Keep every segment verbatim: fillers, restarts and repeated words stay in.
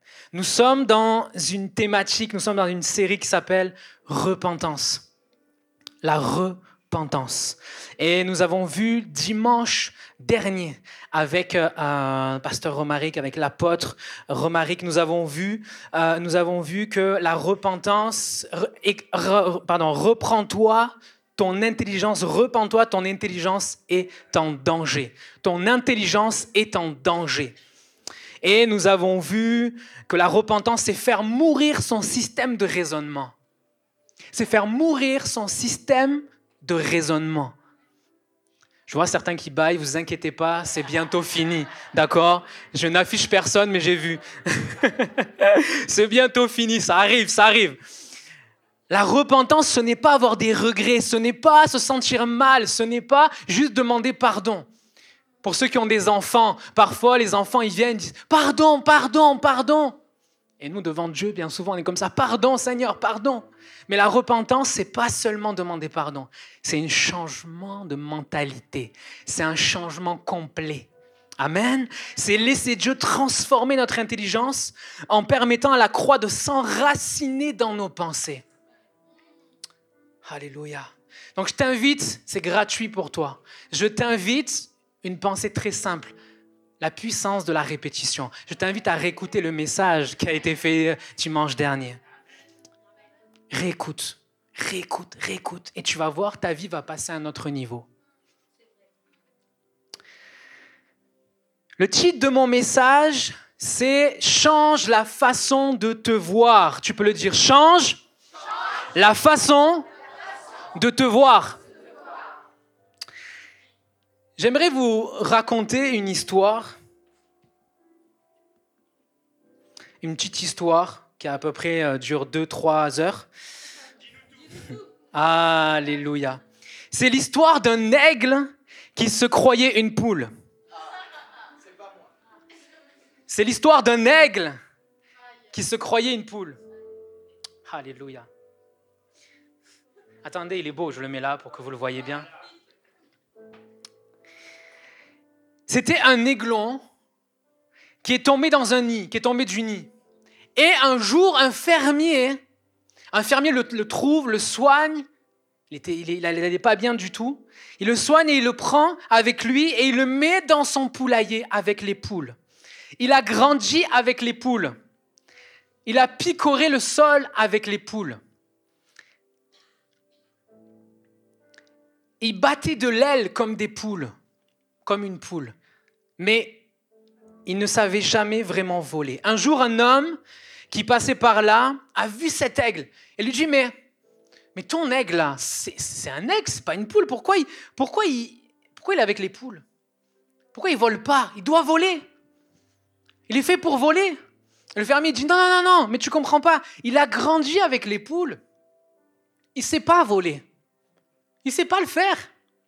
Nous sommes dans une thématique, nous sommes dans une série qui s'appelle Repentance. La repentance. Et nous avons vu dimanche dernier avec euh, Pasteur Romaric, avec l'apôtre Romaric, nous avons vu, euh, nous avons vu que la repentance, re, re, pardon, reprends-toi ton intelligence, repens-toi, ton intelligence est en danger. Ton intelligence est en danger. Et nous avons vu que la repentance, c'est faire mourir son système de raisonnement. C'est faire mourir son système de raisonnement. Je vois certains qui baillent, vous inquiétez pas, c'est bientôt fini, d'accord? Je n'affiche personne, mais j'ai vu. C'est bientôt fini, ça arrive, ça arrive. La repentance, ce n'est pas avoir des regrets, ce n'est pas se sentir mal, ce n'est pas juste demander pardon. Pour ceux qui ont des enfants, parfois les enfants, ils viennent, ils disent « Pardon, pardon, pardon ». Et nous, devant Dieu, bien souvent, on est comme ça, « Pardon, Seigneur, pardon ». Mais la repentance, ce n'est pas seulement demander pardon, c'est un changement de mentalité, c'est un changement complet. Amen. C'est laisser Dieu transformer notre intelligence en permettant à la croix de s'enraciner dans nos pensées. Alléluia. Donc je t'invite, c'est gratuit pour toi, je t'invite, une pensée très simple, la puissance de la répétition. Je t'invite à réécouter le message qui a été fait dimanche dernier. Réécoute, réécoute, réécoute, et tu vas voir, ta vie va passer à un autre niveau. Le titre de mon message, c'est « Change la façon de te voir ». Tu peux le dire, « Change, Change. La façon de te voir ». J'aimerais vous raconter une histoire, une petite histoire qui à peu près euh, dure deux trois heures. Alléluia. C'est l'histoire d'un aigle qui se croyait une poule. C'est l'histoire d'un aigle qui se croyait une poule. Alléluia. Attendez, il est beau, je le mets là pour que vous le voyez bien. C'était un aiglon qui est tombé dans un nid, qui est tombé du nid. Et un jour, un fermier, un fermier le, le trouve, le soigne. Il était, il n'allait pas bien du tout. Il le soigne et il le prend avec lui et il le met dans son poulailler avec les poules. Il a grandi avec les poules. Il a picoré le sol avec les poules. Il battait de l'aile comme des poules, comme une poule. Mais il ne savait jamais vraiment voler. Un jour, un homme qui passait par là a vu cet aigle et lui dit « Mais, mais ton aigle là, c'est, c'est un aigle, c'est pas une poule. Pourquoi il, pourquoi, il, pourquoi il est avec les poules? Pourquoi il vole pas? Il doit voler. Il est fait pour voler. » Le fermier dit « Non, non, non, non, mais tu comprends pas. Il a grandi avec les poules. Il sait pas voler. Il sait pas le faire. »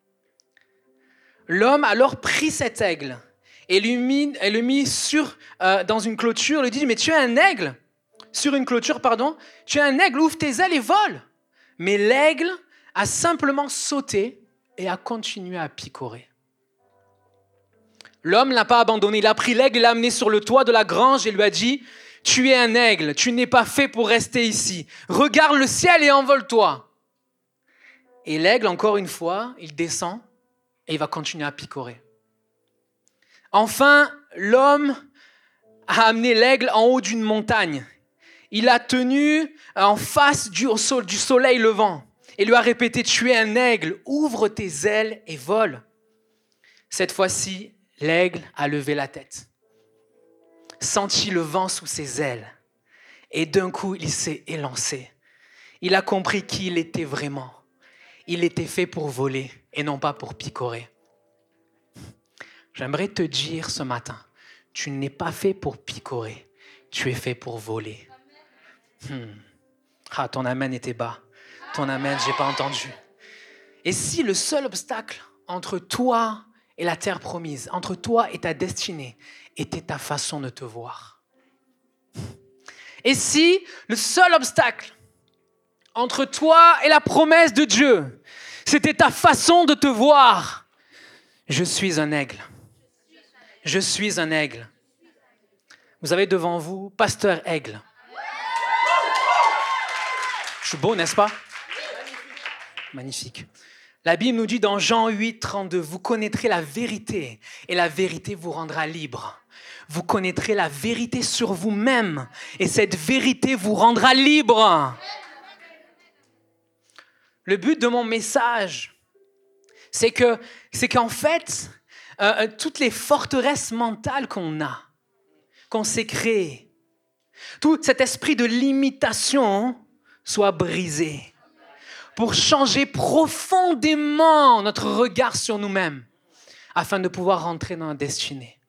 L'homme a alors pris cet aigle et lui mit, et le mit sur, euh, dans une clôture. Il lui dit « Mais tu es un aigle. » Sur une clôture, pardon. « Tu es un aigle, ouvre tes ailes et vole. » Mais l'aigle a simplement sauté et a continué à picorer. L'homme ne l'a pas abandonné. Il a pris l'aigle et l'a amené sur le toit de la grange et lui a dit « Tu es un aigle, tu n'es pas fait pour rester ici. Regarde le ciel et envole-toi. » Et l'aigle, encore une fois, il descend et il va continuer à picorer. Enfin, l'homme a amené l'aigle en haut d'une montagne. Il l'a tenu en face du, du soleil levant et lui a répété « Tu es un aigle, ouvre tes ailes et vole. » Cette fois-ci, l'aigle a levé la tête, senti le vent sous ses ailes et d'un coup, il s'est élancé. Il a compris qui il était vraiment. Il était fait pour voler et non pas pour picorer. J'aimerais te dire ce matin, tu n'es pas fait pour picorer, tu es fait pour voler. Hmm. Ah, ton amen était bas. Ton amen, j'ai pas entendu. Et si le seul obstacle entre toi et la terre promise, entre toi et ta destinée, était ta façon de te voir? Et si le seul obstacle entre toi et la promesse de Dieu, c'était ta façon de te voir? Je suis un aigle. Je suis un aigle. Vous avez devant vous Pasteur Aigle. Je suis beau, n'est-ce pas? Magnifique. La Bible nous dit dans Jean huit, trente-deux, vous connaîtrez la vérité et la vérité vous rendra libre. Vous connaîtrez la vérité sur vous-même et cette vérité vous rendra libre. Le but de mon message, c'est que, c'est qu'en fait, euh, toutes les forteresses mentales qu'on a, qu'on s'est créées, tout cet esprit de limitation soit brisé. Pour changer profondément notre regard sur nous-mêmes, afin de pouvoir rentrer dans la destinée.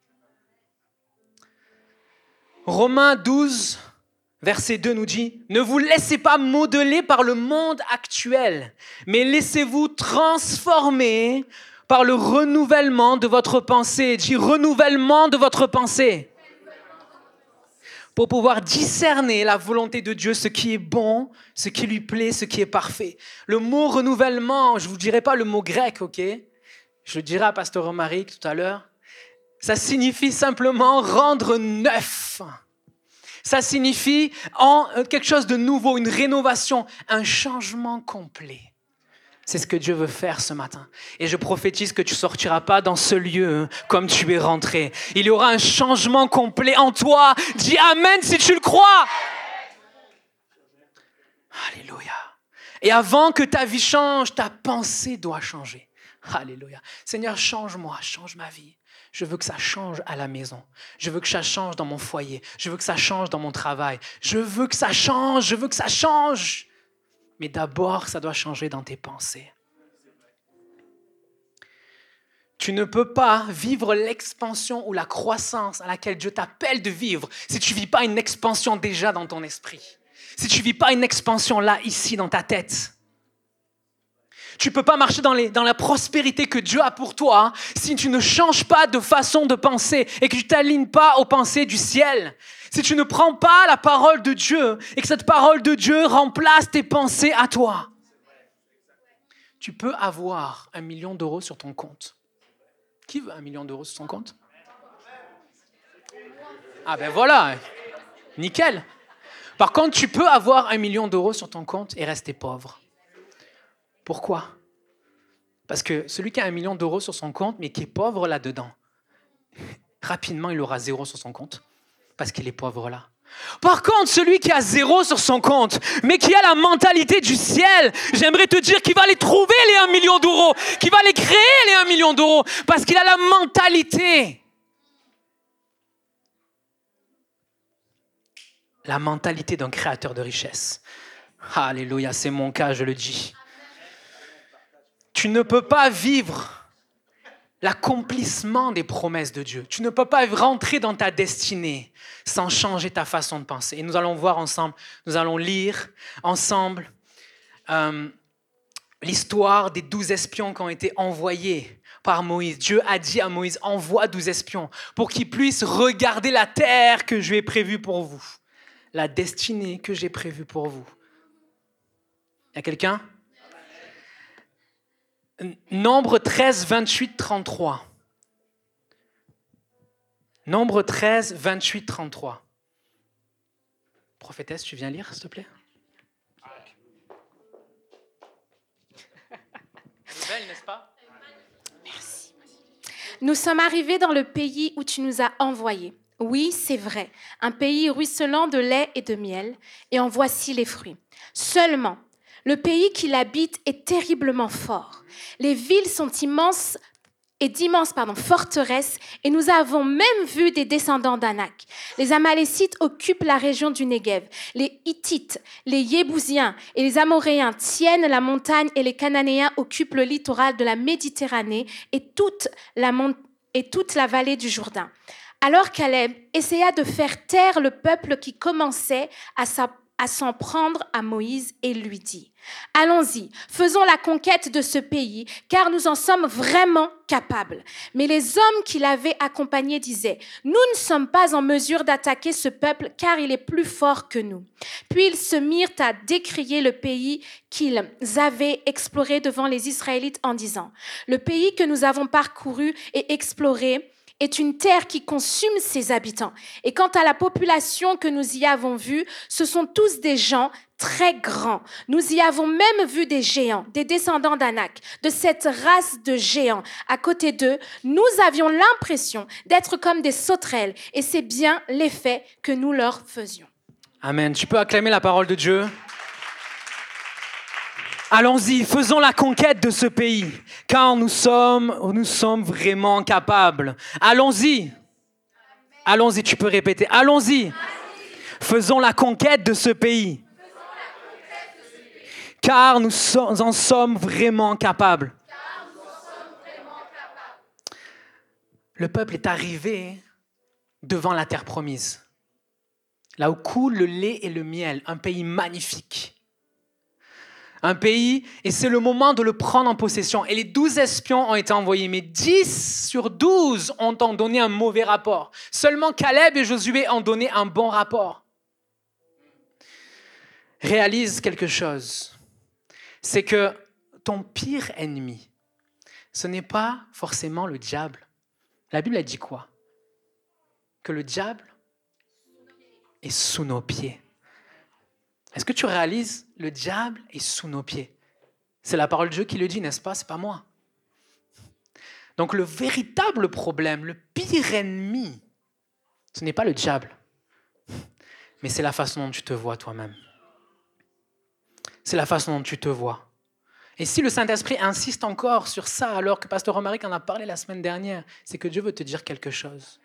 Romains douze, verset deux nous dit, « Ne vous laissez pas modeler par le monde actuel, mais laissez-vous transformer par le renouvellement de votre pensée. » Dis « renouvellement de votre pensée. » Pour pouvoir discerner la volonté de Dieu, ce qui est bon, ce qui lui plaît, ce qui est parfait. Le mot renouvellement, je ne vous dirai pas le mot grec, ok? Je le dirai à Pasteur Romaric tout à l'heure. Ça signifie simplement rendre neuf. Ça signifie en quelque chose de nouveau, une rénovation, un changement complet. C'est ce que Dieu veut faire ce matin. Et je prophétise que tu ne sortiras pas dans ce lieu comme tu es rentré. Il y aura un changement complet en toi. Dis Amen si tu le crois. Alléluia. Et avant que ta vie change, ta pensée doit changer. Alléluia. Seigneur, change-moi, change ma vie. Je veux que ça change à la maison. Je veux que ça change dans mon foyer. Je veux que ça change dans mon travail. Je veux que ça change. Je veux que ça change. Mais d'abord, ça doit changer dans tes pensées. Tu ne peux pas vivre l'expansion ou la croissance à laquelle Dieu t'appelle de vivre si tu ne vis pas une expansion déjà dans ton esprit. Si tu ne vis pas une expansion là, ici, dans ta tête. Tu ne peux pas marcher dans, les, dans la prospérité que Dieu a pour toi si tu ne changes pas de façon de penser et que tu ne t'alignes pas aux pensées du ciel. Si tu ne prends pas la parole de Dieu et que cette parole de Dieu remplace tes pensées à toi. Tu peux avoir un million d'euros sur ton compte. Qui veut un million d'euros sur son compte? Ah ben voilà, nickel. Par contre, tu peux avoir un million d'euros sur ton compte et rester pauvre. Pourquoi? Parce que celui qui a un million d'euros sur son compte, mais qui est pauvre là-dedans, rapidement, il aura zéro sur son compte, parce qu'il est pauvre là. Par contre, celui qui a zéro sur son compte, mais qui a la mentalité du ciel, j'aimerais te dire qu'il va les trouver, les un million d'euros, qu'il va les créer, les un million d'euros, parce qu'il a la mentalité. La mentalité d'un créateur de richesse. Alléluia, c'est mon cas, je le dis. Tu ne peux pas vivre l'accomplissement des promesses de Dieu. Tu ne peux pas rentrer dans ta destinée sans changer ta façon de penser. Et nous allons voir ensemble, nous allons lire ensemble euh, l'histoire des douze espions qui ont été envoyés par Moïse. Dieu a dit à Moïse, envoie douze espions pour qu'ils puissent regarder la terre que je ai prévue pour vous. La destinée que j'ai prévue pour vous. Il y a quelqu'un? Nombre treize, vingt-huit, trente-trois. Nombre treize, vingt-huit, trente-trois. Prophétesse, tu viens lire, s'il te plaît? C'est belle, n'est-ce pas? Merci. Nous sommes arrivés dans le pays où tu nous as envoyés. Oui, c'est vrai, un pays ruisselant de lait et de miel, et en voici les fruits. Seulement, le pays qui l'habite est terriblement fort. Les villes sont immenses et d'immenses pardon, forteresses, et nous avons même vu des descendants d'Anak. Les Amalécites occupent la région du Négev. Les Hittites, les Yébousiens et les Amoréens tiennent la montagne, et les Cananéens occupent le littoral de la Méditerranée et toute la, mon- et toute la vallée du Jourdain. Alors Caleb essaya de faire taire le peuple qui commençait à sa à s'en prendre à Moïse et lui dit « Allons-y, faisons la conquête de ce pays, car nous en sommes vraiment capables. » Mais les hommes qui l'avaient accompagné disaient « Nous ne sommes pas en mesure d'attaquer ce peuple, car il est plus fort que nous. » Puis ils se mirent à décrier le pays qu'ils avaient exploré devant les Israélites en disant « Le pays que nous avons parcouru et exploré est une terre qui consume ses habitants. Et quant à la population que nous y avons vue, ce sont tous des gens très grands. Nous y avons même vu des géants, des descendants d'Anak, de cette race de géants. À côté d'eux, nous avions l'impression d'être comme des sauterelles, et c'est bien l'effet que nous leur faisions. Amen. Tu peux acclamer la parole de Dieu? Allons-y, faisons la conquête de ce pays, car nous sommes, nous sommes vraiment capables. Allons-y. Allons-y, tu peux répéter. Allons-y. Faisons la conquête de ce pays, car nous en sommes vraiment capables. Le peuple est arrivé devant la terre promise, là où coule le lait et le miel, un pays magnifique. Un pays, et c'est le moment de le prendre en possession. Et les douze espions ont été envoyés, mais dix sur douze ont en donné un mauvais rapport. Seulement Caleb et Josué ont donné un bon rapport. Réalise quelque chose, c'est que ton pire ennemi, ce n'est pas forcément le diable. La Bible a dit quoi? Que le diable est sous nos pieds. Est-ce que tu réalises? Le diable est sous nos pieds. C'est la parole de Dieu qui le dit, n'est-ce pas? C'est pas moi. Donc le véritable problème, le pire ennemi, ce n'est pas le diable, mais c'est la façon dont tu te vois toi-même. C'est la façon dont tu te vois. Et si le Saint-Esprit insiste encore sur ça, alors que Pasteur Romaric en a parlé la semaine dernière, c'est que Dieu veut te dire quelque chose.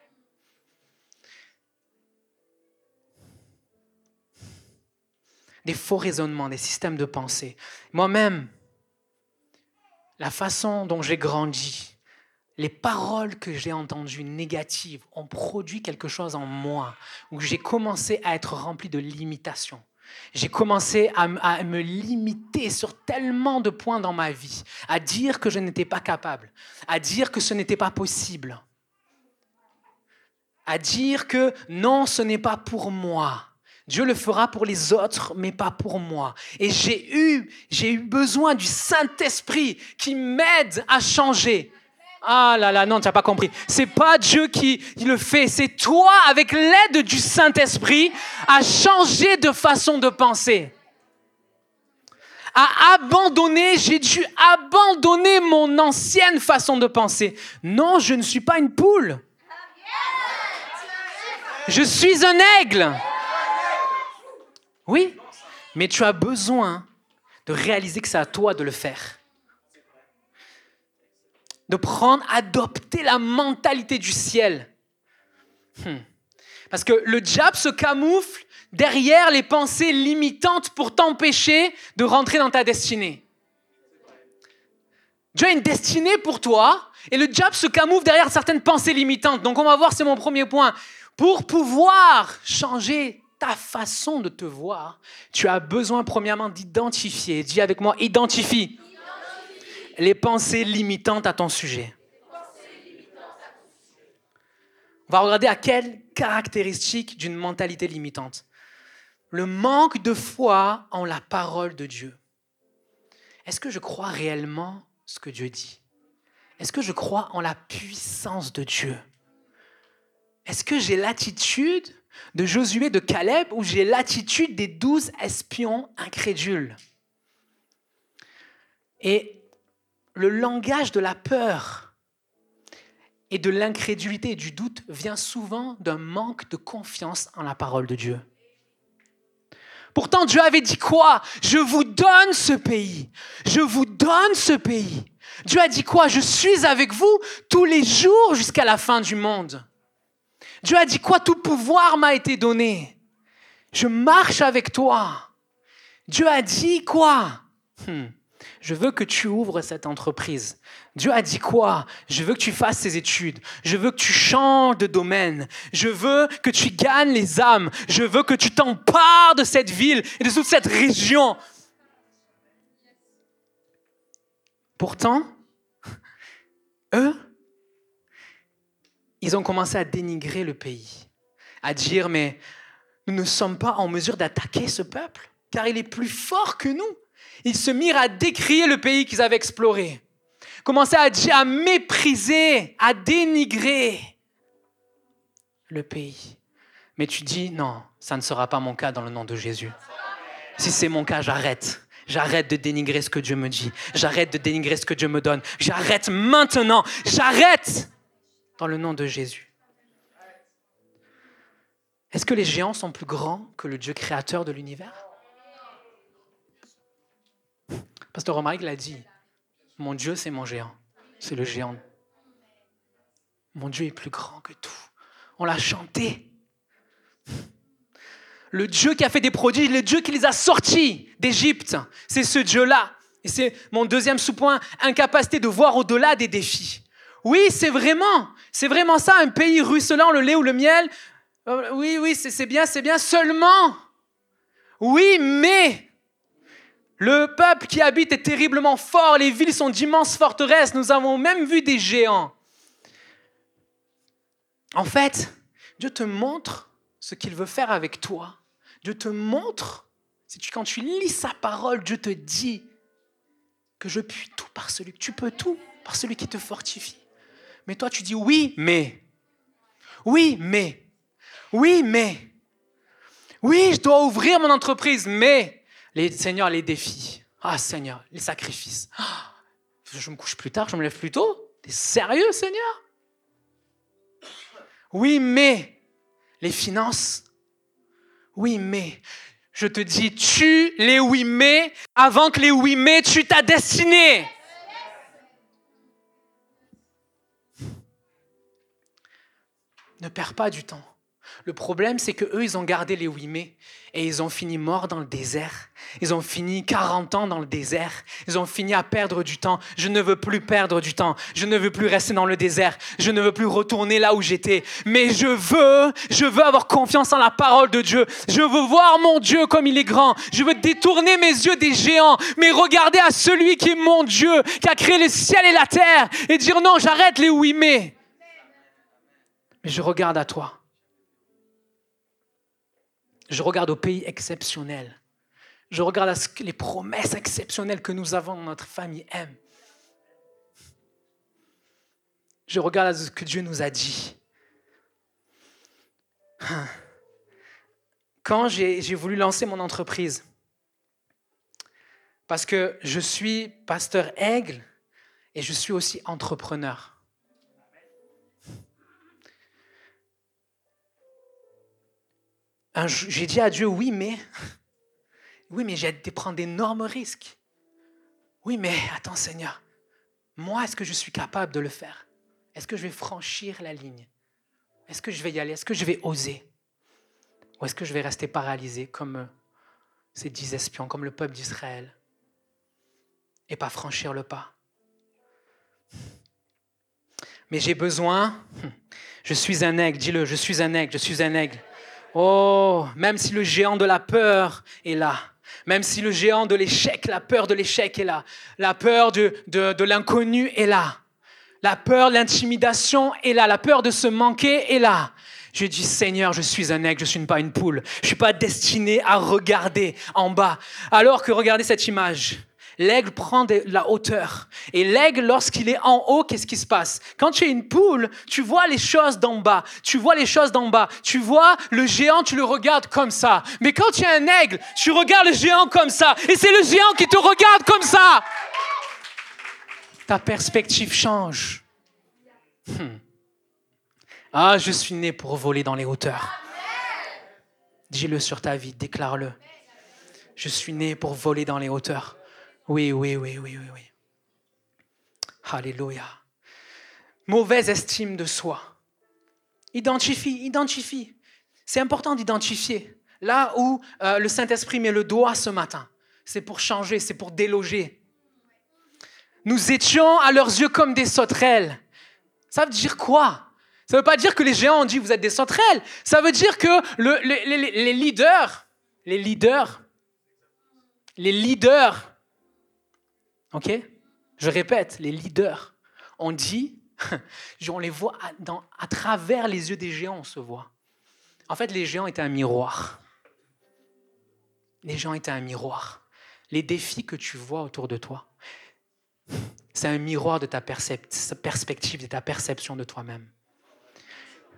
Des faux raisonnements, des systèmes de pensée. Moi-même, la façon dont j'ai grandi, les paroles que j'ai entendues négatives ont produit quelque chose en moi, où j'ai commencé à être rempli de limitations. J'ai commencé à, à me limiter sur tellement de points dans ma vie, à dire que je n'étais pas capable, à dire que ce n'était pas possible, à dire que non, ce n'est pas pour moi. Dieu le fera pour les autres, mais pas pour moi. Et j'ai eu, j'ai eu besoin du Saint-Esprit qui m'aide à changer. Ah là là, non, tu n'as pas compris. C'est pas Dieu qui le fait, c'est toi, avec l'aide du Saint-Esprit, à changer de façon de penser. À abandonner, j'ai dû abandonner mon ancienne façon de penser. Non, je ne suis pas une poule. Je suis un aigle. Oui, mais tu as besoin de réaliser que c'est à toi de le faire. De prendre, adopter la mentalité du ciel. Hmm. Parce que le diable se camoufle derrière les pensées limitantes pour t'empêcher de rentrer dans ta destinée. Dieu a une destinée pour toi et le diable se camoufle derrière certaines pensées limitantes. Donc on va voir, c'est mon premier point. Pour pouvoir changer ta façon de te voir, tu as besoin premièrement d'identifier, dis avec moi, identifie, identifie. Les pensées limitantes à ton sujet. On va regarder à quelles caractéristiques d'une mentalité limitante. Le manque de foi en la parole de Dieu. Est-ce que je crois réellement ce que Dieu dit? Est-ce que je crois en la puissance de Dieu? Est-ce que j'ai l'attitude de Josué, de Caleb, ou j'ai l'attitude des douze espions incrédules? Et le langage de la peur et de l'incrédulité et du doute vient souvent d'un manque de confiance en la parole de Dieu. Pourtant, Dieu avait dit quoi? Je vous donne ce pays. Je vous donne ce pays. Dieu a dit quoi? Je suis avec vous tous les jours jusqu'à la fin du monde. Dieu a dit quoi? Tout pouvoir m'a été donné. Je marche avec toi. Dieu a dit quoi? hmm. Je veux que tu ouvres cette entreprise. Dieu a dit quoi? Je veux que tu fasses ces études. Je veux que tu changes de domaine. Je veux que tu gagnes les âmes. Je veux que tu t'empares de cette ville et de toute cette région. Pourtant, eux, ils ont commencé à dénigrer le pays, à dire, mais nous ne sommes pas en mesure d'attaquer ce peuple, car il est plus fort que nous. Ils se mirent à décrier le pays qu'ils avaient exploré, commençaient à, dire, à mépriser, à dénigrer. le pays. Mais tu dis, non, ça ne sera pas mon cas dans le nom de Jésus. Si c'est mon cas, j'arrête. J'arrête de dénigrer ce que Dieu me dit. J'arrête de dénigrer ce que Dieu me donne. J'arrête maintenant. J'arrête dans le nom de Jésus. Est-ce que les géants sont plus grands que le Dieu créateur de l'univers? Pasteur Romaric l'a dit. Mon Dieu, c'est mon géant. C'est le géant. Mon Dieu est plus grand que tout. On l'a chanté. Le Dieu qui a fait des prodiges, le Dieu qui les a sortis d'Égypte, c'est ce Dieu-là. Et c'est mon deuxième sous-point, incapacité de voir au-delà des défis. Oui, c'est vraiment, c'est vraiment ça, un pays ruisselant, le lait ou le miel. Oui, oui, c'est, c'est bien, c'est bien, seulement. Oui, mais le peuple qui habite est terriblement fort, les villes sont d'immenses forteresses, nous avons même vu des géants. En fait, Dieu te montre ce qu'il veut faire avec toi. Dieu te montre, si tu, quand tu lis sa parole, Dieu te dit que je puis tout par celui, que tu peux tout par celui qui te fortifie. Mais toi, tu dis oui, mais, oui, mais, oui, mais, oui, je dois ouvrir mon entreprise, mais, les, Seigneur, les défis, ah Seigneur, les sacrifices, ah, je me couche plus tard, je me lève plus tôt, t'es sérieux, Seigneur? Oui, mais, les finances, oui, mais, je te dis, tue les oui, mais, avant que les oui, mais tuent ta destinée. Ne perds pas du temps. Le problème, c'est qu'eux, ils ont gardé les oui, mais, et ils ont fini morts dans le désert. Ils ont fini quarante ans dans le désert. Ils ont fini à perdre du temps. Je ne veux plus perdre du temps. Je ne veux plus rester dans le désert. Je ne veux plus retourner là où j'étais. Mais je veux, je veux avoir confiance en la parole de Dieu. Je veux voir mon Dieu comme il est grand. Je veux détourner mes yeux des géants, mais regarder à celui qui est mon Dieu, qui a créé le ciel et la terre, et dire non, j'arrête les oui, mais. Mais je regarde à toi. Je regarde au pays exceptionnel. Je regarde à ce que les promesses exceptionnelles que nous avons dans notre famille aime. Je regarde à ce que Dieu nous a dit. Quand j'ai, j'ai voulu lancer mon entreprise, parce que je suis pasteur Aigle et je suis aussi entrepreneur. Un, j'ai dit à Dieu, oui, mais, oui, mais j'ai de prendre d'énormes risques. Oui, mais attends, Seigneur, moi, est-ce que je suis capable de le faire? Est-ce que je vais franchir la ligne? Est-ce que je vais y aller? Est-ce que je vais oser? Ou est-ce que je vais rester paralysé comme ces dix espions, comme le peuple d'Israël, et pas franchir le pas? Mais j'ai besoin, je suis un aigle, dis-le, je suis un aigle, je suis un aigle. Oh, même si le géant de la peur est là, même si le géant de l'échec, la peur de l'échec est là, la peur de, de, de l'inconnu est là, la peur de l'intimidation est là, la peur de se manquer est là. Je dis, Seigneur, je suis un aigle, je ne suis pas une poule. Je ne suis pas destiné à regarder en bas. Alors que regardez cette image. L'aigle prend de la hauteur. Et l'aigle, lorsqu'il est en haut, qu'est-ce qui se passe? Quand tu es une poule, tu vois les choses d'en bas. Tu vois les choses d'en bas. Tu vois le géant, tu le regardes comme ça. Mais quand tu es un aigle, tu regardes le géant comme ça. Et c'est le géant qui te regarde comme ça. Ta perspective change. Hmm. Ah, je suis né pour voler dans les hauteurs. Dis-le sur ta vie, déclare-le. Je suis né pour voler dans les hauteurs. Oui, oui, oui, oui, oui, oui. Alléluia. Mauvaise estime de soi. Identifie, identifie. C'est important d'identifier. Là où euh, le Saint-Esprit met le doigt ce matin, c'est pour changer, c'est pour déloger. Nous étions à leurs yeux comme des sauterelles. Ça veut dire quoi? Ça ne veut pas dire que les géants ont dit vous êtes des sauterelles. Ça veut dire que le, les, les, les leaders, les leaders, les leaders, ok? Je répète, les leaders ont dit, on les voit à, dans, à travers les yeux des géants, on se voit. En fait, les géants étaient un miroir. Les géants étaient un miroir. Les défis que tu vois autour de toi, c'est un miroir de ta percep- perspective, de ta perception de toi-même.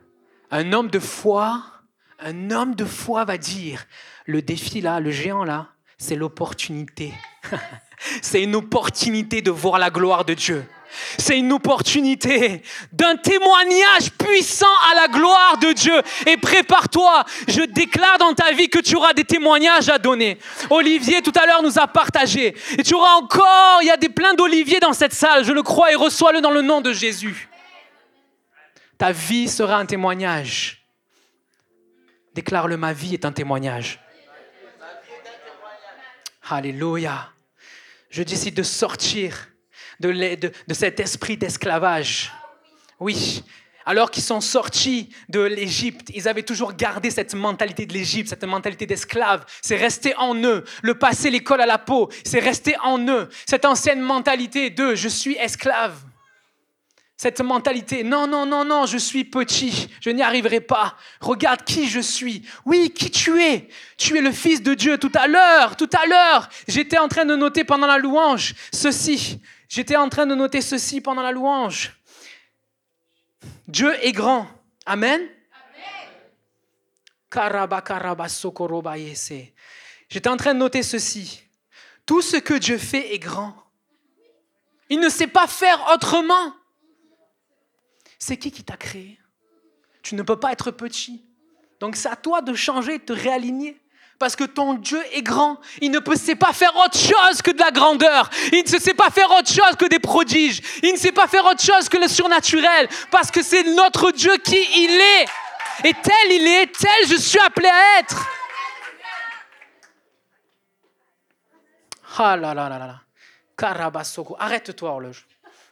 Un homme de foi, un homme de foi va dire, le défi là, le géant là, c'est l'opportunité. C'est une opportunité de voir la gloire de Dieu. C'est une opportunité d'un témoignage puissant à la gloire de Dieu. Et prépare-toi, je déclare dans ta vie que tu auras des témoignages à donner. Olivier, tout à l'heure, nous a partagé. Et tu auras encore, il y a des plein d'Olivier dans cette salle, je le crois, et reçois-le dans le nom de Jésus. Ta vie sera un témoignage. Déclare-le, ma vie est un témoignage. Alléluia. Je décide de sortir de, de, de cet esprit d'esclavage. Oui, alors qu'ils sont sortis de l'Égypte, ils avaient toujours gardé cette mentalité de l'Égypte, cette mentalité d'esclave. C'est resté en eux. Le passé les colle à la peau. C'est resté en eux. Cette ancienne mentalité de « je suis esclave ». Cette mentalité, non, non, non, non, je suis petit, je n'y arriverai pas. Regarde qui je suis. Oui, qui tu es. Tu es le Fils de Dieu. Tout à l'heure, tout à l'heure, j'étais en train de noter pendant la louange ceci. J'étais en train de noter ceci pendant la louange. Dieu est grand. Amen. Karaba, karaba, sokoroba, yese. J'étais en train de noter ceci. Tout ce que Dieu fait est grand. Il ne sait pas faire autrement. C'est qui qui t'a créé? Tu ne peux pas être petit. Donc c'est à toi de changer, de te réaligner. Parce que ton Dieu est grand. Il ne peut, sait pas faire autre chose que de la grandeur. Il ne sait pas faire autre chose que des prodiges. Il ne sait pas faire autre chose que le surnaturel. Parce que c'est notre Dieu qui il est. Et tel il est, tel je suis appelé à être. Ah là là là là. Karabasoko. Arrête-toi, horloge.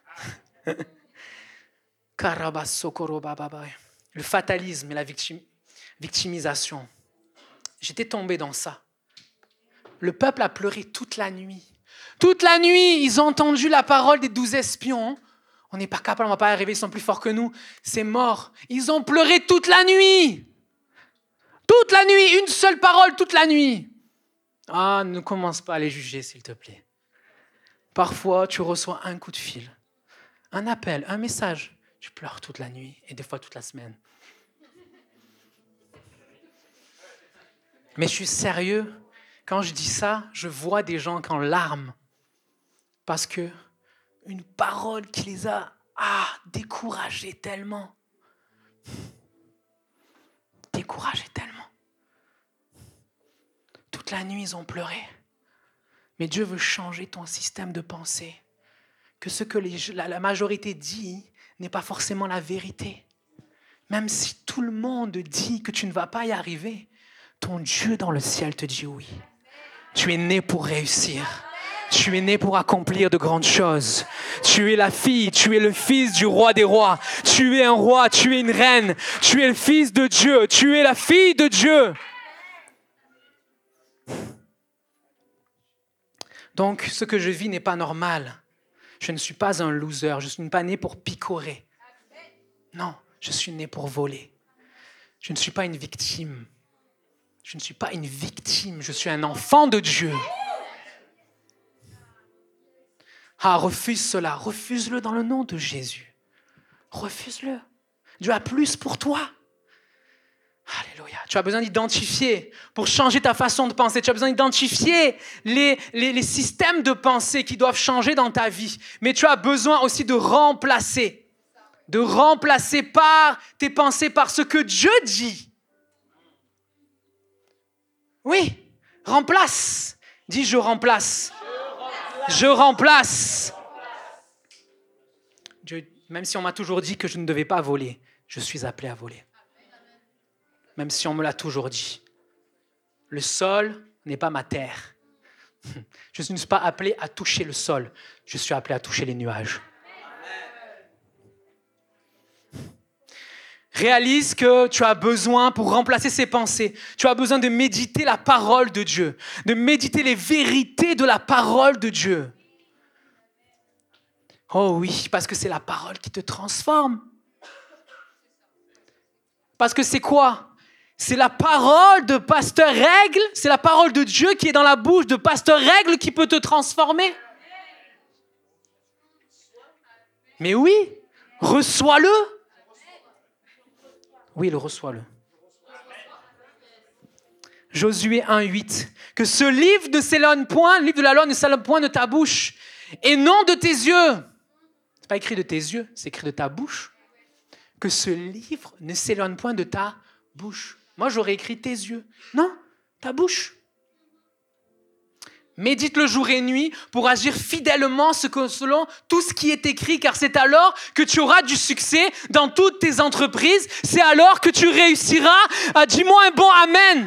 Le fatalisme et la victim, victimisation. J'étais tombé dans ça. Le peuple a pleuré toute la nuit. Toute la nuit, ils ont entendu la parole des douze espions. On n'est pas capable, on ne va pas arriver, ils sont plus forts que nous. C'est mort. Ils ont pleuré toute la nuit. Toute la nuit, une seule parole toute la nuit. Ah, ne commence pas à les juger, s'il te plaît. Parfois, tu reçois un coup de fil, un appel, un message. Tu pleures toute la nuit et des fois toute la semaine. Mais je suis sérieux. Quand je dis ça, je vois des gens en larmes. Parce que une parole qui les a ah, découragés tellement. Découragés tellement. Toute la nuit, ils ont pleuré. Mais Dieu veut changer ton système de pensée. Que ce que les, la, la majorité dit n'est pas forcément la vérité. Même si tout le monde dit que tu ne vas pas y arriver, ton Dieu dans le ciel te dit oui. Tu es né pour réussir. Tu es né pour accomplir de grandes choses. Tu es la fille, tu es le fils du roi des rois. Tu es un roi, tu es une reine. Tu es le fils de Dieu, tu es la fille de Dieu. Donc, ce que je vis n'est pas normal. Je ne suis pas un loser, je ne suis pas né pour picorer. Non, je suis né pour voler. Je ne suis pas une victime. Je ne suis pas une victime, je suis un enfant de Dieu. Ah, refuse cela, refuse-le dans le nom de Jésus. Refuse-le. Dieu a plus pour toi. Alléluia. Tu as besoin d'identifier, pour changer ta façon de penser, tu as besoin d'identifier les, les, les systèmes de pensée qui doivent changer dans ta vie. Mais tu as besoin aussi de remplacer, de remplacer par tes pensées, par ce que Dieu dit. Oui, remplace. Dis, je remplace. Je remplace. Dieu, même si on m'a toujours dit que je ne devais pas voler, je suis appelé à voler. Même si on me l'a toujours dit. Le sol n'est pas ma terre. Je ne suis pas appelé à toucher le sol. Je suis appelé à toucher les nuages. Réalise que tu as besoin, pour remplacer ces pensées, tu as besoin de méditer la parole de Dieu, de méditer les vérités de la parole de Dieu. Oh oui, parce que c'est la parole qui te transforme. Parce que c'est quoi? C'est la parole de Pasteur Règle, c'est la parole de Dieu qui est dans la bouche de Pasteur Règle qui peut te transformer. Mais oui, reçois-le. Oui, il reçoit-le. Josué un, huit. Que ce livre ne s'éloigne point, le livre de la loi ne s'éloigne point de ta bouche, et non de tes yeux. C'est pas écrit de tes yeux, c'est écrit de ta bouche. Que ce livre ne s'éloigne point de ta bouche. Moi, j'aurais écrit tes yeux. Non, ta bouche. Médite le jour et nuit pour agir fidèlement selon tout ce qui est écrit, car c'est alors que tu auras du succès dans toutes tes entreprises. C'est alors que tu réussiras. Ah, dis-moi un bon amen.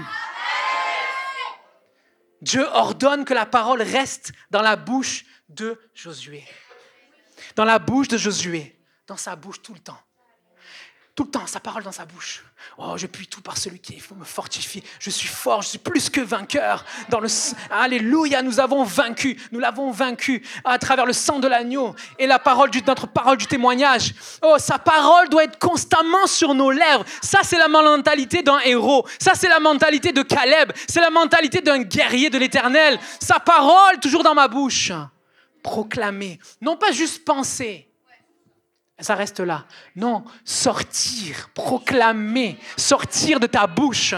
Dieu ordonne que la parole reste dans la bouche de Josué. Dans la bouche de Josué. Dans sa bouche tout le temps. Tout le temps, sa parole dans sa bouche. Oh, je puis tout par celui qui me fortifie. Je suis fort, je suis plus que vainqueur. Dans le... Alléluia, nous avons vaincu. Nous l'avons vaincu à travers le sang de l'agneau et la parole du... notre parole du témoignage. Oh, sa parole doit être constamment sur nos lèvres. Ça, c'est la mentalité d'un héros. Ça, c'est la mentalité de Caleb. C'est la mentalité d'un guerrier de l'Éternel. Sa parole, toujours dans ma bouche. Proclamer. Non pas juste penser. Ça reste là. Non, sortir, proclamer, sortir de ta bouche.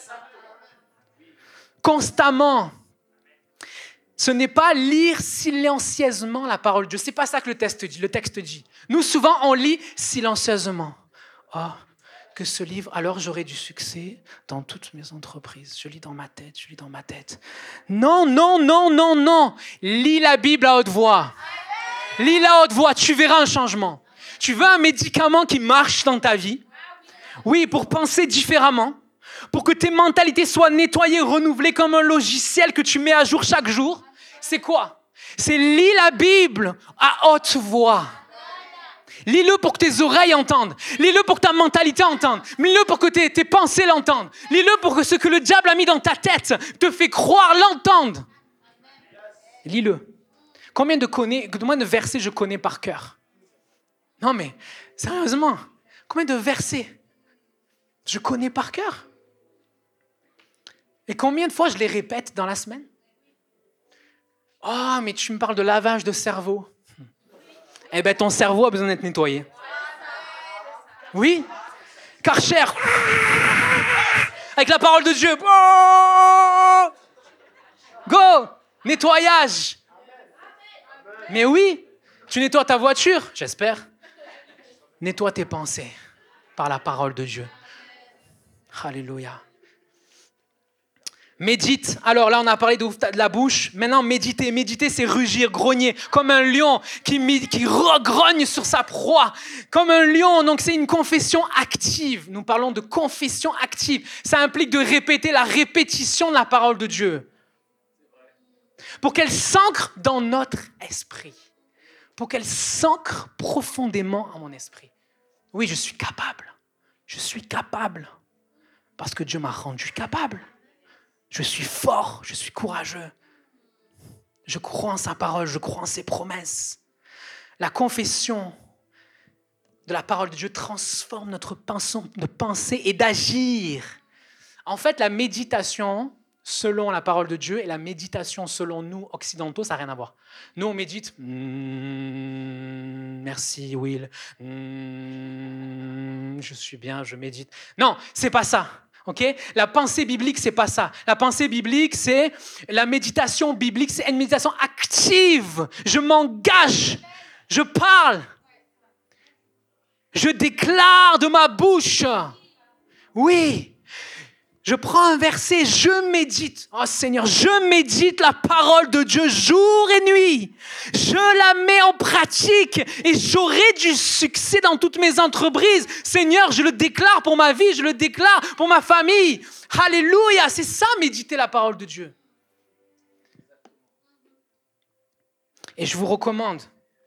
Constamment. Ce n'est pas lire silencieusement la parole de Dieu. Ce n'est pas ça que le texte dit. Le texte dit. Nous, souvent, on lit silencieusement. Oh, que ce livre, alors j'aurai du succès dans toutes mes entreprises. Je lis dans ma tête, je lis dans ma tête. Non, non, non, non, non. Lis la Bible à haute voix. Lis-la à haute voix, tu verras un changement. Tu veux un médicament qui marche dans ta vie? Oui, pour penser différemment, pour que tes mentalités soient nettoyées, renouvelées comme un logiciel que tu mets à jour chaque jour. C'est quoi? C'est lis la Bible à haute voix. Lis-le pour que tes oreilles entendent. Lis-le pour que ta mentalité entende. Lis-le pour que tes, tes pensées l'entendent. Lis-le pour que ce que le diable a mis dans ta tête te fait croire l'entende. Lis-le. Combien de, connais, combien de versets je connais par cœur? Non mais, sérieusement, combien de versets je connais par cœur? Et combien de fois je les répète dans la semaine? Oh, mais tu me parles de lavage de cerveau. Eh bien, ton cerveau a besoin d'être nettoyé. Oui, Karcher. Avec la parole de Dieu. Oh, go, nettoyage. Mais oui, tu nettoies ta voiture, j'espère. Nettoie tes pensées par la parole de Dieu. Alléluia. Médite. Alors là, on a parlé de la bouche. Maintenant, méditer. Méditer, c'est rugir, grogner. Comme un lion qui, qui grogne sur sa proie. Comme un lion. Donc, c'est une confession active. Nous parlons de confession active. Ça implique de répéter la répétition de la parole de Dieu. Pour qu'elle s'ancre dans notre esprit. Pour qu'elle s'ancre profondément en mon esprit. Oui, je suis capable. Je suis capable. Parce que Dieu m'a rendu capable. Je suis fort, je suis courageux. Je crois en sa parole, je crois en ses promesses. La confession de la parole de Dieu transforme notre pensée et d'agir. En fait, la méditation selon la parole de Dieu et la méditation selon nous, occidentaux, ça n'a rien à voir. Nous, on médite. Mmh, merci, Will. Mmh, je suis bien, je médite. Non, c'est pas ça. Okay? La pensée biblique, c'est pas ça. La pensée biblique, c'est la méditation biblique, c'est une méditation active. Je m'engage, je parle, je déclare de ma bouche. Oui. Je prends un verset, je médite. Oh Seigneur, je médite la parole de Dieu jour et nuit. Je la mets en pratique et j'aurai du succès dans toutes mes entreprises. Seigneur, je le déclare pour ma vie, je le déclare pour ma famille. Alléluia, c'est ça, méditer la parole de Dieu. Et je vous recommande,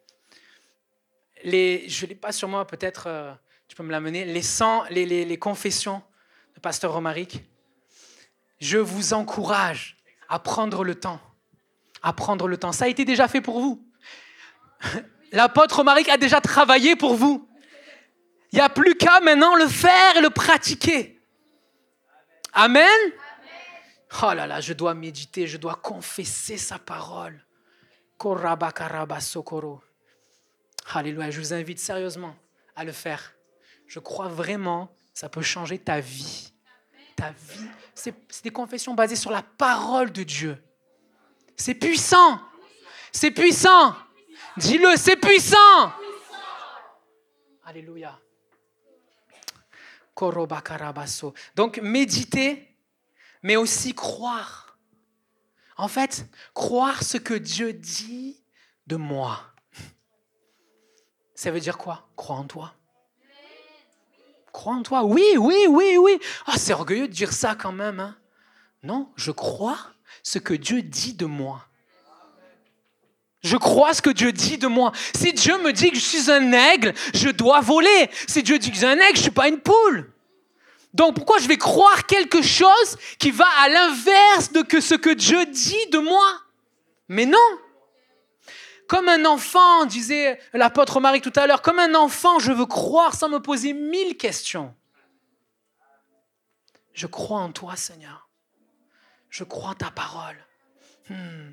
les, je ne l'ai pas sur moi, peut-être euh, tu peux me l'amener, les, cent, les, les, les confessions de Pasteur Romaric. Je vous encourage à prendre le temps. À prendre le temps. Ça a été déjà fait pour vous. L'apôtre Romaric a déjà travaillé pour vous. Il n'y a plus qu'à maintenant le faire et le pratiquer. Amen. Oh là là, je dois méditer, je dois confesser sa parole. Alléluia, je vous invite sérieusement à le faire. Je crois vraiment Ça peut changer ta vie. Ta vie. C'est, c'est des confessions basées sur la parole de Dieu. C'est puissant. C'est puissant. Dis-le, c'est puissant. Alléluia. Donc, méditer, mais aussi croire. En fait, croire ce que Dieu dit de moi. Ça veut dire quoi? Croire en toi. Croire en toi. Oui, oui, oui, oui. Ah, c'est orgueilleux de dire ça quand même. Hein? Non, je crois ce que Dieu dit de moi. Je crois ce que Dieu dit de moi. Si Dieu me dit que je suis un aigle, je dois voler. Si Dieu dit que je suis un aigle, je ne suis pas une poule. Donc pourquoi je vais croire quelque chose qui va à l'inverse de que ce que Dieu dit de moi? Mais non. Comme un enfant, disait l'apôtre Marie tout à l'heure, comme un enfant, je veux croire sans me poser mille questions. Je crois en toi, Seigneur. Je crois en ta parole. Hmm.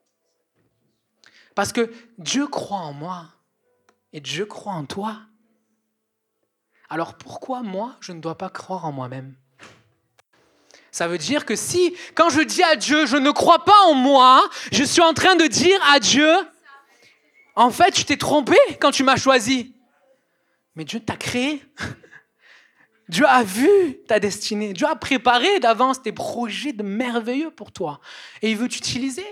Parce que Dieu croit en moi et Dieu croit en toi. Alors pourquoi moi, je ne dois pas croire en moi-même? Ça veut dire que si, quand je dis à Dieu, je ne crois pas en moi, je suis en train de dire à Dieu, en fait, tu t'es trompé quand tu m'as choisi. Mais Dieu t'a créé. Dieu a vu ta destinée. Dieu a préparé d'avance tes projets de merveilleux pour toi. Et il veut t'utiliser.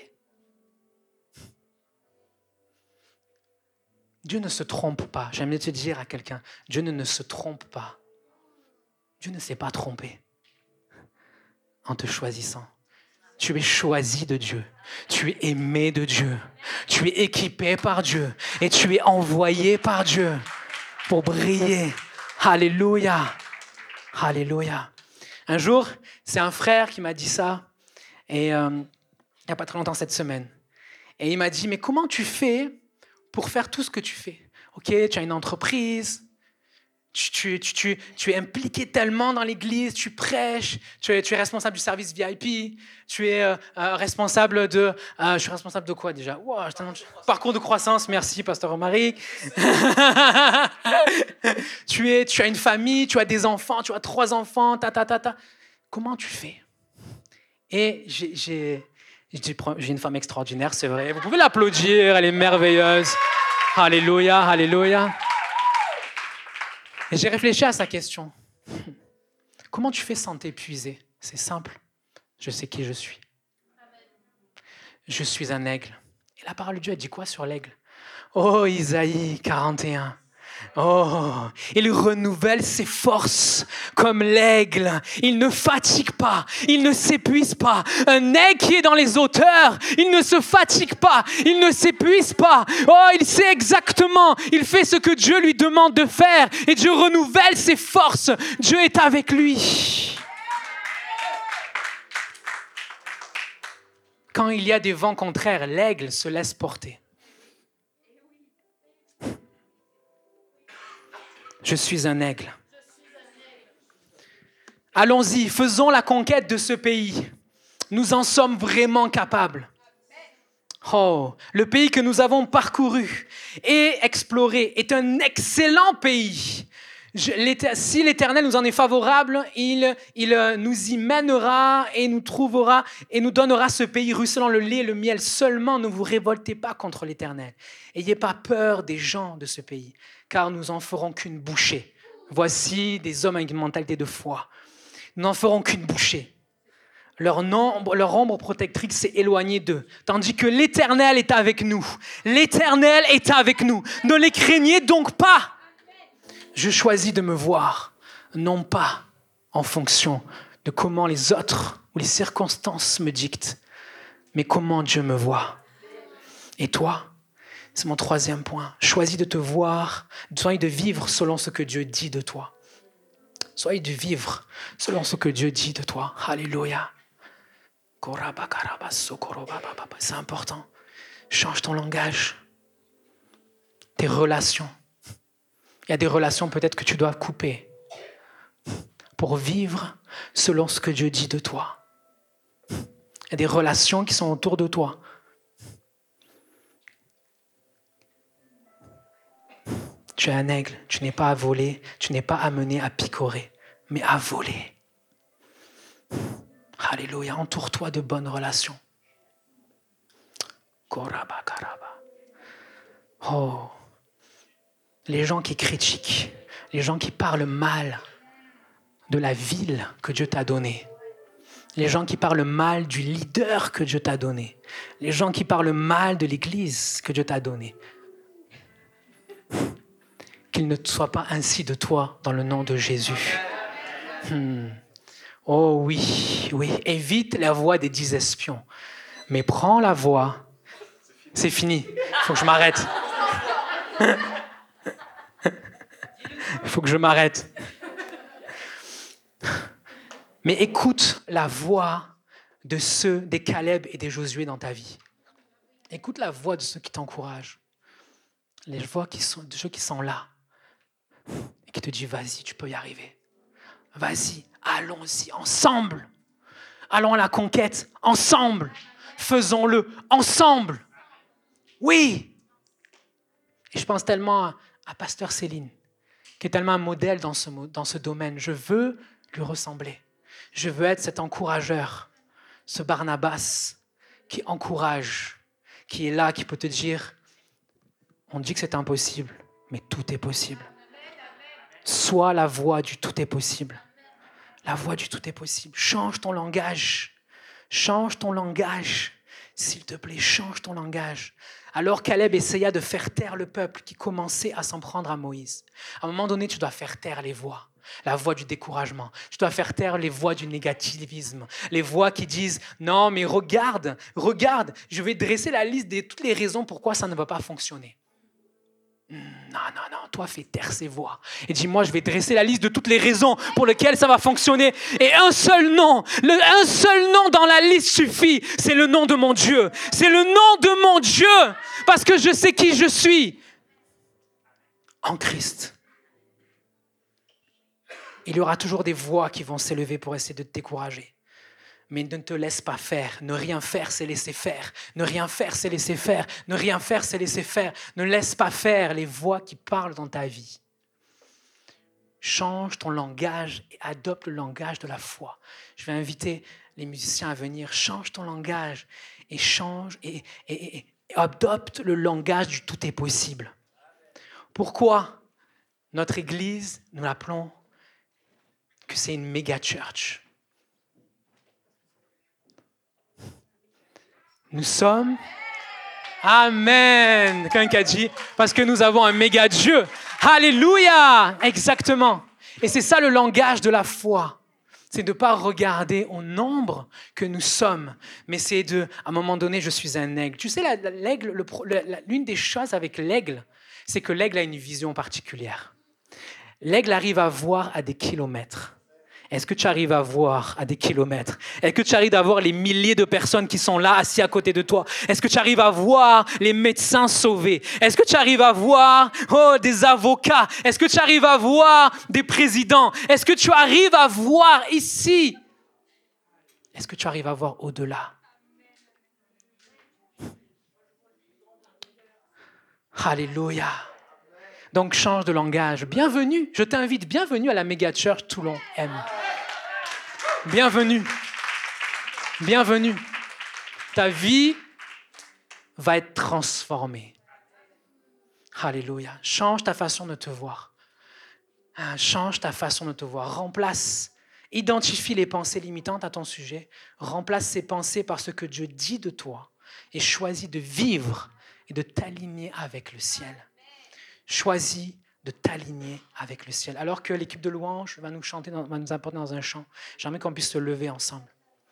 Dieu ne se trompe pas. J'aime te dire à quelqu'un, Dieu ne, ne se trompe pas. Dieu ne s'est pas trompé en te choisissant. Tu es choisi de Dieu. Tu es aimé de Dieu. Tu es équipé par Dieu. Et tu es envoyé par Dieu pour briller. Alléluia. Alléluia. Un jour, c'est un frère qui m'a dit ça. Et euh, il n'y a pas très longtemps cette semaine. Et il m'a dit, mais comment tu fais pour faire tout ce que tu fais? Ok, tu as une entreprise. Tu, tu, tu, tu, tu es impliqué tellement dans l'église, tu prêches, tu es, tu es responsable du service V I P, tu es euh, euh, responsable de... Euh, je suis responsable de quoi déjà? Wow, parcours de croissance, merci Pasteur Romaric. tu, es, tu as une famille, tu as des enfants, tu as trois enfants, ta, ta, ta, ta. Comment tu fais? Et j'ai, j'ai, j'ai, j'ai une femme extraordinaire, c'est vrai. Vous pouvez l'applaudir, elle est merveilleuse. Alléluia, alléluia. Et j'ai réfléchi à sa question. Comment tu fais sans t'épuiser? C'est simple. Je sais qui je suis. Je suis un aigle. Et la parole de Dieu, elle dit quoi sur l'aigle? Oh, Isaïe quarante et un. Oh, il renouvelle ses forces comme l'aigle. Il ne fatigue pas, il ne s'épuise pas. Un aigle qui est dans les hauteurs, il ne se fatigue pas, il ne s'épuise pas. Oh, il sait exactement, il fait ce que Dieu lui demande de faire et Dieu renouvelle ses forces. Dieu est avec lui. Quand il y a des vents contraires, l'aigle se laisse porter. Je suis un aigle. Allons-y, faisons la conquête de ce pays. Nous en sommes vraiment capables. Oh, le pays que nous avons parcouru et exploré est un excellent pays. Je, si l'Éternel nous en est favorable, il, il nous y mènera et nous trouvera et nous donnera ce pays ruisselant le lait et le miel. Seulement, ne vous révoltez pas contre l'Éternel. Ayez pas peur des gens de ce pays, car nous en ferons qu'une bouchée. Voici des hommes avec une mentalité de foi. Nous n'en ferons qu'une bouchée. Leur, nombre, leur ombre protectrice s'est éloignée d'eux, tandis que l'Éternel est avec nous. L'Éternel est avec nous. Ne les craignez donc pas. Je choisis de me voir, non pas en fonction de comment les autres ou les circonstances me dictent, mais comment Dieu me voit. Et toi, c'est mon troisième point. Choisis de te voir, choisis de vivre selon ce que Dieu dit de toi. Soyez de vivre selon ce que Dieu dit de toi. Alléluia. C'est important. Change ton langage, tes relations. Il y a des relations peut-être que tu dois couper pour vivre selon ce que Dieu dit de toi. Il y a des relations qui sont autour de toi. Tu es un aigle, tu n'es pas à voler, tu n'es pas amené à picorer. mais à voler. Alléluia, entoure-toi de bonnes relations. Koraba, karaba. Oh, les gens qui critiquent, les gens qui parlent mal de la ville que Dieu t'a donnée, les gens qui parlent mal du leader que Dieu t'a donné, les gens qui parlent mal de l'église que Dieu t'a donnée, qu'il ne soit pas ainsi de toi dans le nom de Jésus. Hmm. Oh oui, oui, évite la voix des dix espions, mais prends la voix. C'est fini, il faut que je m'arrête. Il faut que je m'arrête. Mais écoute la voix de ceux, des Caleb et des Josué dans ta vie. Écoute la voix de ceux qui t'encouragent. Les voix qui sont, de ceux qui sont là et qui te disent, vas-y, tu peux y arriver. Vas-y, allons-y, ensemble. Allons à la conquête, ensemble. Faisons-le, ensemble. Oui. Et je pense tellement à, à Pasteur Céline, qui est tellement un modèle dans ce, dans ce domaine. Je veux lui ressembler. Je veux être cet encourageur, ce Barnabas qui encourage, qui est là, qui peut te dire, on dit que c'est impossible, mais tout est possible. Sois la voix du tout est possible. La voix du tout est possible. Change ton langage. Change ton langage. S'il te plaît, change ton langage. Alors Caleb essaya de faire taire le peuple qui commençait à s'en prendre à Moïse. À un moment donné, tu dois faire taire les voix. La voix du découragement. Tu dois faire taire les voix du négativisme. Les voix qui disent « Non, mais regarde, regarde, je vais dresser la liste de toutes les raisons pourquoi ça ne va pas fonctionner. » Non, non, non, toi fais taire ces voix. Et dis-moi, je vais dresser la liste de toutes les raisons pour lesquelles ça va fonctionner. Et un seul nom, le, un seul nom dans la liste suffit. C'est le nom de mon Dieu. C'est le nom de mon Dieu. Parce que je sais qui je suis. En Christ. Il y aura toujours des voix qui vont s'élever pour essayer de te décourager. Mais ne te laisse pas faire. Ne rien faire, c'est laisser faire. Ne rien faire, c'est laisser faire. Ne rien faire, c'est laisser faire. Ne laisse pas faire les voix qui parlent dans ta vie. Change ton langage et adopte le langage de la foi. Je vais inviter les musiciens à venir. Change ton langage et change et, et, et, et adopte le langage du tout est possible. Pourquoi notre église, nous l'appelons que c'est une méga church. Nous sommes, amen, quelqu'un qui a dit, parce que nous avons un méga Dieu. Alléluia, exactement. Et c'est ça le langage de la foi. C'est de ne pas regarder au nombre que nous sommes, mais c'est de, à un moment donné, je suis un aigle. Tu sais, la, la, l'aigle, le, la, l'une des choses avec l'aigle, c'est que l'aigle a une vision particulière. L'aigle arrive à voir à des kilomètres. Est-ce que tu arrives à voir à des kilomètres? Est-ce que tu arrives à voir les milliers de personnes qui sont là, assis à côté de toi? Est-ce que tu arrives à voir les médecins sauvés? Est-ce que tu arrives à voir oh, des avocats? Est-ce que tu arrives à voir des présidents? Est-ce que tu arrives à voir ici? Est-ce que tu arrives à voir au-delà? Alléluia. Donc, change de langage. Bienvenue, je t'invite, bienvenue à la Méga Church Toulon M. Bienvenue. Bienvenue. Ta vie va être transformée. Alléluia. Change ta façon de te voir. Change ta façon de te voir. Remplace, identifie les pensées limitantes à ton sujet. Remplace ces pensées par ce que Dieu dit de toi et choisis de vivre et de t'aligner avec le ciel. Choisis de t'aligner avec le ciel. Alors que l'équipe de louange va nous chanter, dans, va nous apporter dans un chant, j'aimerais qu'on puisse se lever ensemble.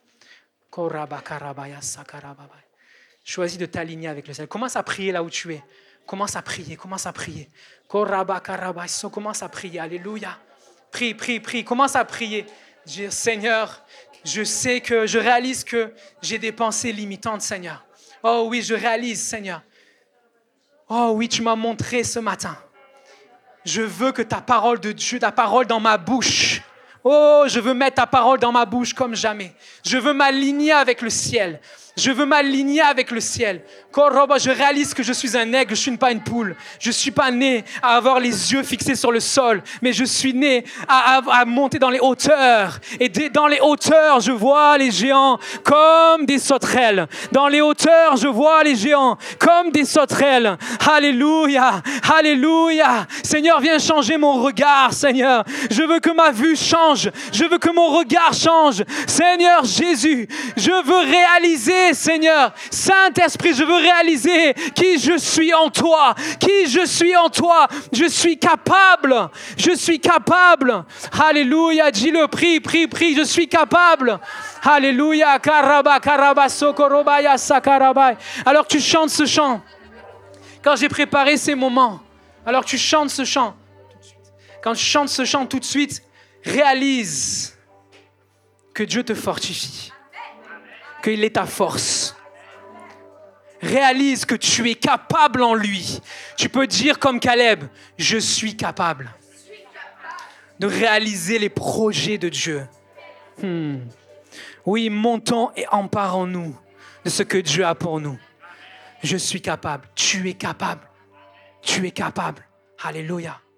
Choisis de t'aligner avec le ciel. Commence à prier là où tu es. Commence à prier, commence à prier. Commence à prier, alléluia. Prie, prie, prie, commence à prier. Dire, Seigneur, je sais que, je réalise que j'ai des pensées limitantes, Seigneur. Oh oui, je réalise, Seigneur. Oh oui, tu m'as montré ce matin. Je veux que ta parole de Dieu, ta parole dans ma bouche. Oh, je veux mettre ta parole dans ma bouche comme jamais. Je veux m'aligner avec le ciel. Je veux m'aligner avec le ciel. Je réalise que je suis un aigle, je ne suis pas une poule. Je ne suis pas né à avoir les yeux fixés sur le sol, mais je suis né à, à, à monter dans les hauteurs. Et dans les hauteurs, je vois les géants comme des sauterelles. Dans les hauteurs, je vois les géants comme des sauterelles. Alléluia, alléluia. Seigneur, viens changer mon regard, Seigneur. Je veux que ma vue change. Je veux que mon regard change. Seigneur Jésus, je veux réaliser, Seigneur, Saint-Esprit, je veux réaliser qui je suis en toi, qui je suis en toi. Je suis capable, je suis capable. Alléluia, dis-le, prie, prie, prie, je suis capable. Alléluia, karaba, karaba, sokorobaya, sakarabai. Alors que tu chantes ce chant, quand j'ai préparé ces moments, alors que tu chantes ce chant, quand tu chantes ce chant tout de suite, réalise que Dieu te fortifie, qu'il est ta force. Réalise que tu es capable en lui. Tu peux dire comme Caleb, je suis capable de réaliser les projets de Dieu. Hmm. Oui, montons et emparons-nous de ce que Dieu a pour nous. Je suis capable. Tu es capable. Tu es capable. Alléluia.